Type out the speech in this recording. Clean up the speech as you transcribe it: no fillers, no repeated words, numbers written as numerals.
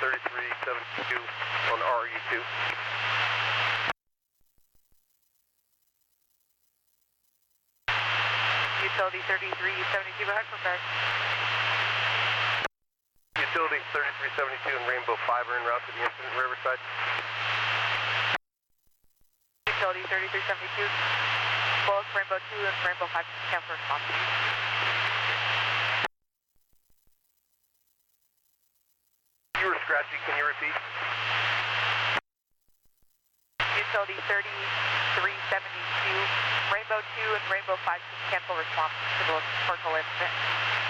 3372 on RE2. Utility 3372, go ahead, confirm. Utility 3372 and Rainbow 5 are en route to the incident, Riverside. Utility 3372, both Rainbow 2 and Rainbow 5 can for response. You were scratchy, can you repeat? Utility 3372, Rainbow 2 and Rainbow 5 cancel response to the portal incident.